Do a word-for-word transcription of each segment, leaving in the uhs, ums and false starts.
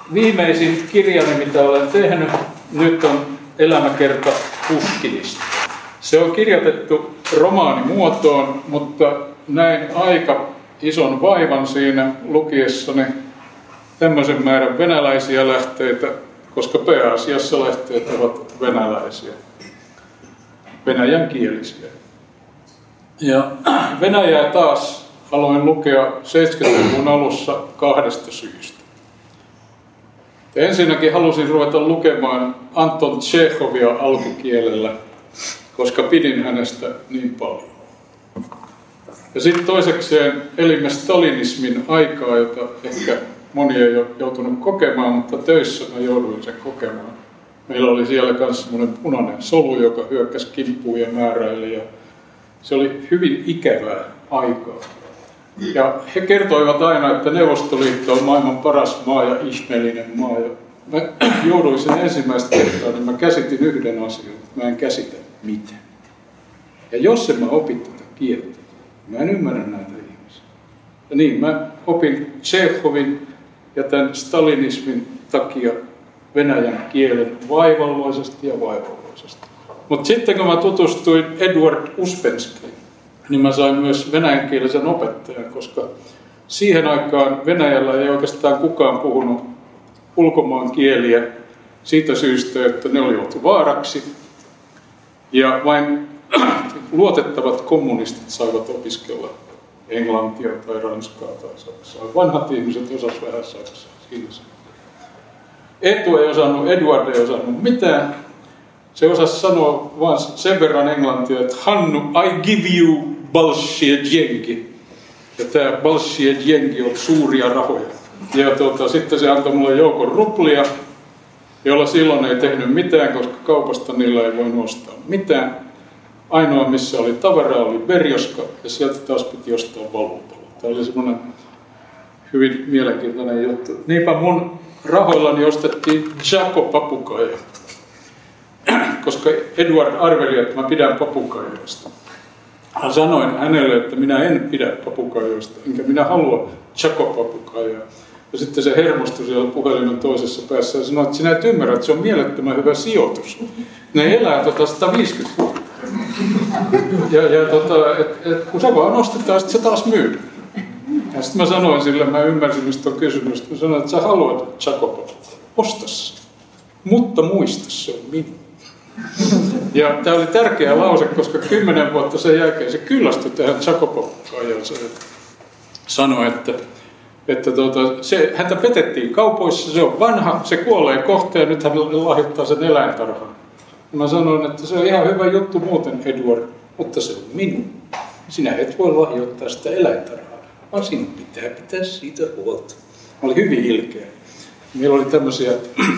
viimeisin kirjani, mitä olen tehnyt, nyt on Elämäkerta Puskinista. Se on kirjoitettu romaanimuotoon, mutta näin aika ison vaivan siinä lukiessani tämmöisen määrän venäläisiä lähteitä, koska pääasiassa lähteet ovat venäläisiä, venäjänkielisiä. Ja Venäjää taas aloin lukea seitsemänkymmentäluvun alussa kahdesta syystä. Ensinnäkin halusin ruveta lukemaan Anton Tšechovia alkukielellä, koska pidin hänestä niin paljon. Ja sitten toisekseen elimme stalinismin aikaa, jota ehkä moni ei ole joutunut kokemaan, mutta töissä mä jouduin sen kokemaan. Meillä oli siellä myös semmoinen punainen solu, joka hyökkäsi kimppuun ja määräili. Ja se oli hyvin ikävää aikaa. Ja he kertoivat aina, että Neuvostoliitto on maailman paras maa ja ihmeellinen maa. Ja mä jouduin sen ensimmäistä kertaa, niin mä käsitin yhden asian, että mä en käsitä mitään. Ja jos en mä opin tätä kieltä, mä en ymmärrä näitä ihmisiä. Ja niin, mä opin Tšechovin ja tämän stalinismin takia venäjän kielen vaivalloisesti ja vaivalloisesti. Mutta sitten kun mä tutustuin Eduard Uspenskiin, niin mä sain myös venäjänkielisen opettajan, koska siihen aikaan Venäjällä ei oikeastaan kukaan puhunut ulkomaan kieliä siitä syystä, että ne oli oltu vaaraksi. Ja vain luotettavat kommunistit saivat opiskella englantia tai ranskaa tai saksaa. Vanhat ihmiset osasivat vähän saksaa. Siinä se. Etu ei osannut, Eduard ei osannut mitään. Se osasi sanoa vain sen verran englantia, että Hannu, I give you bolsjejenki. Ja tämä bolsjejenki on suuria rahoja. Ja tuota, sitten se antoi mulle joukon ruplia, jolla silloin ei tehnyt mitään, koska kaupasta niillä ei voinut ostaa mitään. Ainoa, missä oli tavaraa, oli Berjoska, ja sieltä taas piti ostaa valuutalla. Tämä oli semmoinen hyvin mielenkiintoinen juttu. Niinpä mun rahoillani ostettiin Jaco-papukaija, koska Eduard arveli, että mä pidän papukaijoista. Hän sanoin hänelle, että minä en pidä papukaijoista, enkä minä halua Jaco-papukaijaa. Ja sitten se hermostui siellä puhelimen toisessa päässä ja sanoi, että sinä et ymmärrä, että se on mielettömän hyvä sijoitus. Ne elää tota sata viisikymmentä vuotta. Ja, ja tota, et, et, kun se vaan ostetaan, sitten se taas myydään. Ja sitten mä sanoin sille, mä ymmärsin, mistä on kysymys. Mä sanoin, että sä haluat Jaco-papukaijaa. Osta se. Mutta muista, se on minun. Ja tämä oli tärkeä lause, koska kymmenen vuotta sen jälkeen se kyllästyi tähän Jaco-papukaijaan. Se sanoi, että Että tuota, se, häntä petettiin kaupoissa, se on vanha, se kuolee kohta ja nyt hän lahjoittaa sen eläintarhan. Mä sanoin, että se on ihan hyvä juttu muuten, Eduard, mutta se on minun. Sinä et voi lahjoittaa sitä eläintarhaa, vaan sinun pitää pitää siitä huolta. Mä olin hyvin ilkeä. Meillä oli tämmöisiä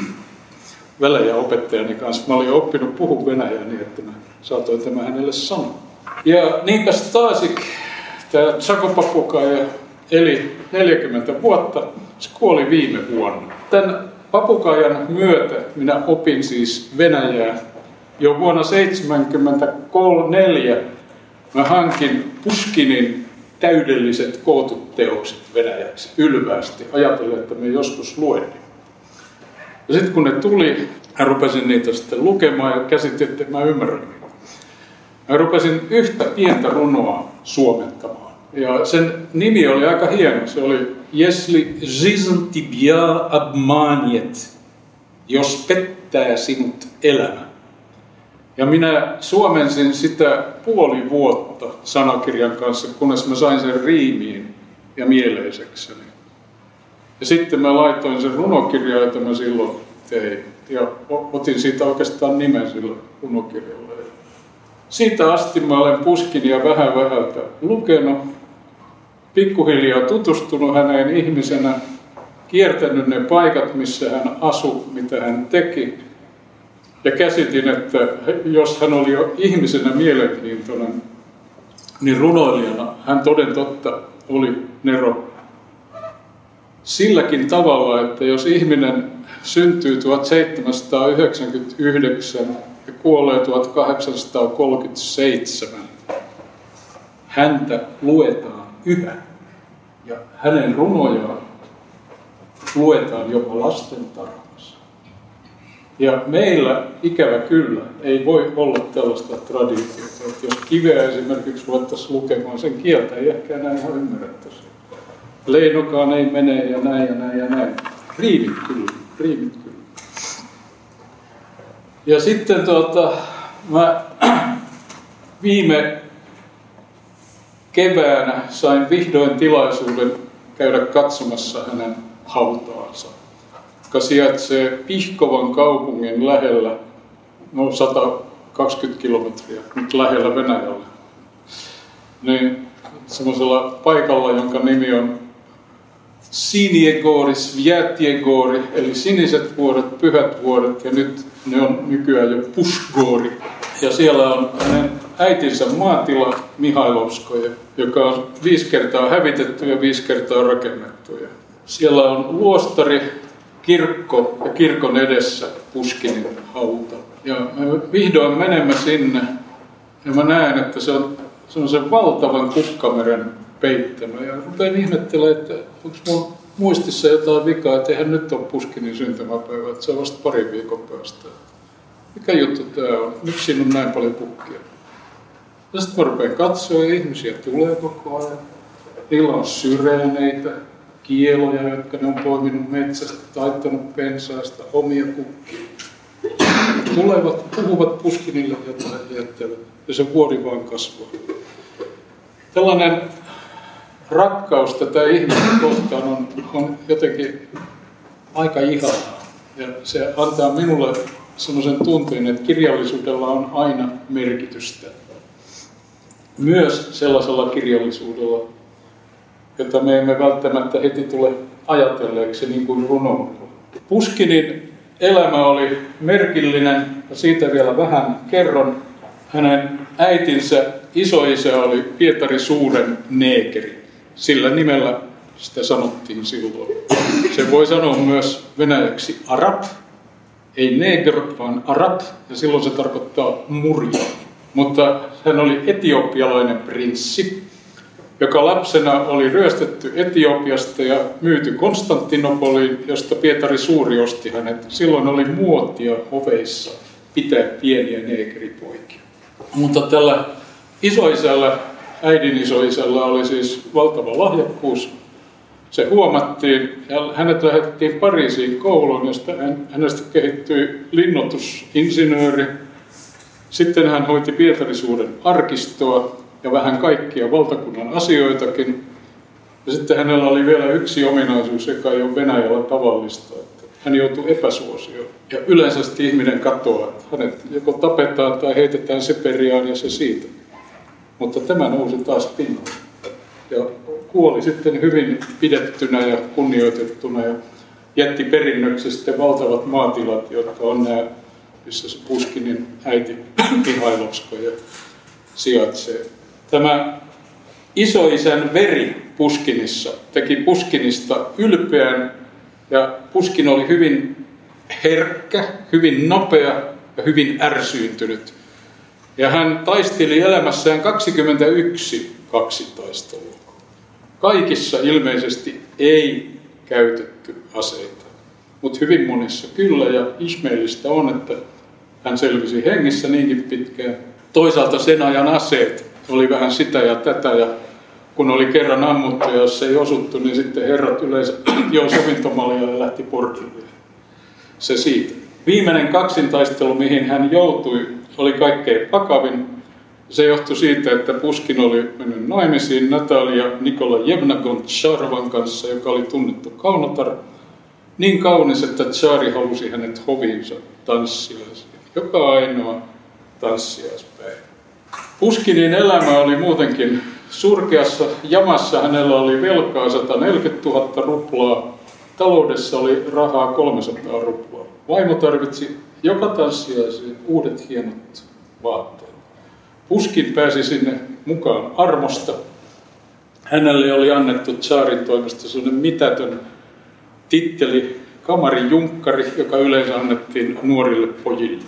välejä opettajani kanssa. Mä olin oppinut puhua venäjää niin, että mä saatoin tämän hänelle sanoa. Ja niinpä Stasik, tämä Jaco-papukaija, eli neljäkymmentä vuotta, se kuoli viime vuonna. Tämän papukaijan myötä minä opin siis venäjää. Jo vuonna seitsemänkymmentäneljä mä hankin Puskinin täydelliset kootut teokset venäjäksi ylvästi. Ajattelin, että me joskus luen. Ja sitten kun ne tuli, mä rupesin niitä sitten lukemaan ja käsitin, että mä ymmärrän niitä. Mä rupesin yhtä pientä runoa suomentamaan. Ja sen nimi oli aika hieno. Se oli Jesli жизнь тебя обманет, jos pettää sinut elämä. Ja minä suomensin sitä puoli vuotta sanakirjan kanssa, kunnes mä sain sen riimiin ja mieleisekseni. Ja sitten mä laitoin sen runokirjaan, jota mä silloin tein. Ja otin siitä oikeastaan nimen sillä runokirjalla. Siitä asti mä olen Puskinia vähän vähältä lukenut. Pikkuhiljaa tutustunut häneen ihmisenä, kiertänyt ne paikat, missä hän asui, mitä hän teki. Ja käsitin, että jos hän oli jo ihmisenä mielenkiintoinen, niin runoilijana hän toden totta oli nero. Silläkin tavalla, että jos ihminen syntyy tuhatseitsemänsataayhdeksänkymmentäyhdeksän ja kuolee tuhatkahdeksansataakolmekymmentäseitsemän, häntä luetaan yhä. Ja hänen runojaan luetaan jopa lastentarhassa. Ja meillä, ikävä kyllä, ei voi olla tällaista traditiota, että jos kiveä esimerkiksi ruvettaisiin lukemaan, sen kieltä ei ehkä enää ihan ymmärrettäisi. Leinokaan ei mene ja näin ja näin ja näin. Riimit kyllä, riimit kyllä. Ja sitten tuota, mä viime keväänä sain vihdoin tilaisuuden käydä katsomassa hänen hautaansa, joka sijaitsee Pihkovan kaupungin lähellä, no sata kaksikymmentä kilometriä, nyt lähellä Venäjällä. Niin semmoisella paikalla, jonka nimi on Siniegori, Sviatiegori, eli siniset vuoret, pyhät vuoret, ja nyt ne on nykyään jo Pushgori. Ja siellä on hänen äitinsä maatila Mihailovskoja, joka on viisi kertaa hävitetty ja viisi kertaa rakennettu. Ja siellä on luostari, kirkko ja kirkon edessä Puškinin hauta. Ja me vihdoin menemme sinne ja mä näen, että se on semmoisen valtavan kukkameren peittämä. Ja rupean ihmettelemään, että onko mun muistissa jotain vikaa, että eihän nyt ole Puškinin syntymäpäivä, että se on vasta pari viikon päästä. Mikä juttu tää on? Miksi siinä on näin paljon kukkia? Ja sitten mä rupean katsoa ja ihmisiä tulee koko ajan. Niillä on syreeneitä, kieloja, jotka ne on poiminut metsästä, taittanut pensaasta, omia kukkia. Tulevat, puhuvat Puškinille jotain jättävät ja se vuori vaan kasvaa. Tällainen rakkaus tätä ihmistä kohtaan on, on jotenkin aika ihanaa. Ja se antaa minulle sellaisen tunteen, että kirjallisuudella on aina merkitystä. Myös sellaisella kirjallisuudella, jota me emme välttämättä heti tule ajatelleeksi niin kuin runoudella. Puškinin elämä oli merkillinen ja siitä vielä vähän kerron. Hänen äitinsä isoisä oli Pietari Suuren neekeri. Sillä nimellä sitä sanottiin silloin. Se voi sanoa myös venäjäksi arab. Ei neger, vaan arab, ja silloin se tarkoittaa murja. Mutta hän oli etiopialainen prinssi, joka lapsena oli ryöstetty Etiopiasta ja myyty Konstantinopoliin, josta Pietari Suuri osti hänet. Silloin oli muotia oveissa pitää pieniä neekeripoikia. Mutta tällä isoisällä, äidin isoisällä oli siis valtava lahjakkuus. Se huomattiin ja hänet lähetettiin Pariisiin kouluun, josta hänestä kehittyi linnoitusinsinööri. Sitten hän hoiti Pietari Suuren arkistoa ja vähän kaikkia valtakunnan asioitakin. Ja sitten hänellä oli vielä yksi ominaisuus, joka ei ole Venäjällä tavallista. Että hän joutui epäsuosioon. Ja yleensä ihminen katoaa, että hänet joko tapetaan tai heitetään Siperiaan ja se siitä. Mutta tämä nousi taas pinnalle. Ja kuoli sitten hyvin pidettynä ja kunnioitettuna ja jätti perinnöksi sitten valtavat maatilat, jotka on nämä, missä se Puškinin äiti Mihailovskoja sijaitsee. Tämä isoisän veri Puškinissa teki Puškinista ylpeän ja Puškin oli hyvin herkkä, hyvin nopea ja hyvin ärsyyntynyt. Ja hän taisteli elämässään kaksikymmentäyksi kaksitaistelua. Kaikissa ilmeisesti ei käytetty aseita, mutta hyvin monissa kyllä, ja ihmeellistä on, että hän selvisi hengissä niinkin pitkään. Toisaalta sen ajan aseet oli vähän sitä ja tätä, ja kun oli kerran ammuttu ja jos ei osuttu, niin sitten herrat yleensä joi sovintomalia ja lähti portille. Se siitä. Viimeinen kaksintaistelu, mihin hän joutui, oli kaikkein vakavin. Se johtui siitä, että Puškin oli mennyt naimisiin Natalia Nikolajevna Gontšarovan kanssa, joka oli tunnettu kaunotar. Niin kaunis, että tsaari halusi hänet hoviinsa tanssiaisiin. Joka ainoa tanssiaispäivä. Puškinin elämä oli muutenkin surkeassa jamassa. Hänellä oli velkaa sata neljäkymmentätuhatta ruplaa. Taloudessa oli rahaa kolmesataa ruplaa. Vaimo tarvitsi joka tanssiaisiin uudet hienot vaatteet. Puškin pääsi sinne mukaan armosta. Hänelle oli annettu tsaarin toimesta sellainen mitätön titteli, kamarijunkkari, joka yleensä annettiin nuorille pojille.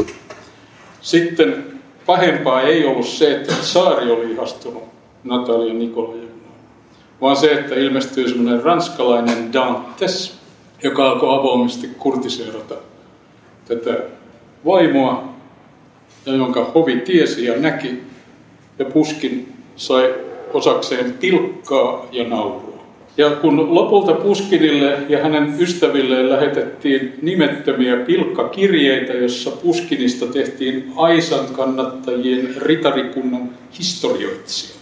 Sitten pahempaa ei ollut se, että tsaari oli ihastunut Natalia Nikolajevnaan, vaan se, että ilmestyi semmoinen ranskalainen Dantes, joka alkoi avoimesti kurtiseerata tätä vaimoa, ja jonka hovi tiesi ja näki, ja Puskin sai osakseen pilkkaa ja naurua. Ja kun lopulta Puskinille ja hänen ystävilleen lähetettiin nimettömiä pilkkakirjeitä, jossa Puskinista tehtiin Aisan kannattajien ritarikunnan historioitsija,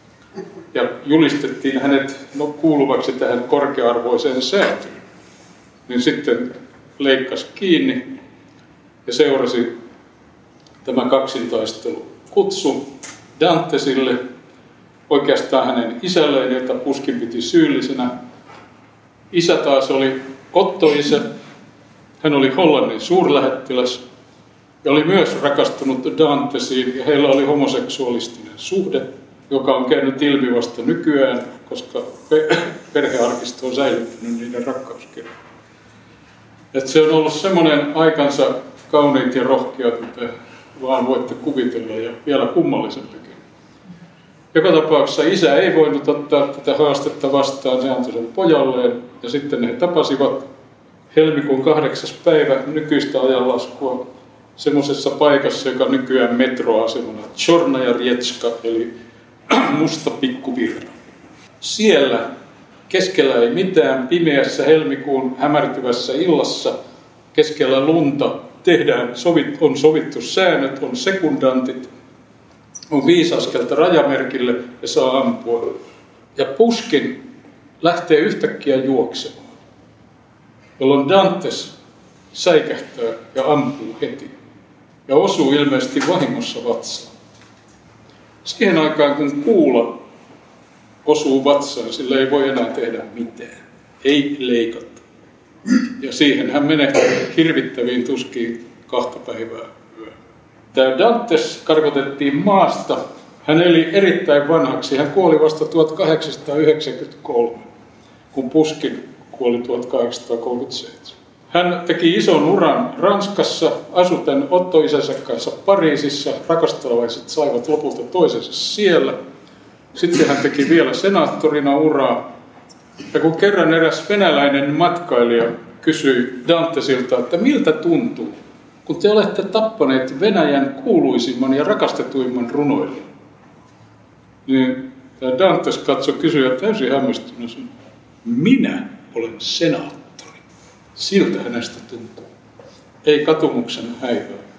ja julistettiin hänet no, kuuluvaksi tähän korkea-arvoiseen säätyyn, niin sitten leikkasi kiinni ja seurasi tämä kaksintaistelu. Kutsu Dantesille, oikeastaan hänen isälleen, jota Puskin piti syyllisenä. Isä taas oli Otto-isä. Hän oli Hollannin suurlähettiläs ja oli myös rakastunut Dantesiin, ja heillä oli homoseksuaalistinen suhde, joka on käynyt ilmi vasta nykyään, koska perhearkisto on säilyttänyt niiden rakkauskirjoja. Että se on ollut semmoinen aikansa kauniit ja rohkeat, mitä vaan voitte kuvitella, ja vielä kummallisempikin. Joka tapauksessa isä ei voinut ottaa tätä haastetta vastaan, se antoi sen pojalleen, ja sitten he tapasivat helmikuun kahdeksas päivä nykyistä ajanlaskua semmoisessa paikassa, joka nykyään metroasemana, Tšornaja Riječka, eli musta pikkuvirta. Siellä keskellä ei mitään, pimeässä helmikuun hämärtyvässä illassa, keskellä lunta, tehdään, sovit, on sovittu säännöt, on sekundantit, on viisi askelta rajamerkille ja saa ampua. Ja Puskin lähtee yhtäkkiä juoksemaan, jolloin Dantes säikähtää ja ampuu heti ja osuu ilmeisesti vahingossa vatsaan. Siihen aikaan, kun kuula osuu vatsaan, sillä ei voi enää tehdä mitään. Ei leikata. Ja siihen hän menehtyy hirvittäviin tuskiin kahta päivää yö. Tämä Dantes karkotettiin maasta. Hän eli erittäin vanhaksi. Hän kuoli vasta tuhatkahdeksansataayhdeksänkymmentäkolme, kun Puskin kuoli tuhatkahdeksansataakolmekymmentäseitsemän. Hän teki ison uran Ranskassa, asui tämän Otto-isänsä kanssa Pariisissa. Rakastelevaiset saivat lopulta toisensa siellä. Sitten hän teki vielä senaattorina uraa. Ja kun kerran eräs venäläinen matkailija kysyi Dantesilta, että miltä tuntuu, kun te olette tappaneet Venäjän kuuluisimman ja rakastetuimman runoilijan, niin tämä Dantes katsoi kysyä täysin hämmästyneenä, minä olen senaattori. Siltä hänestä tuntuu. Ei katumuksen häivää.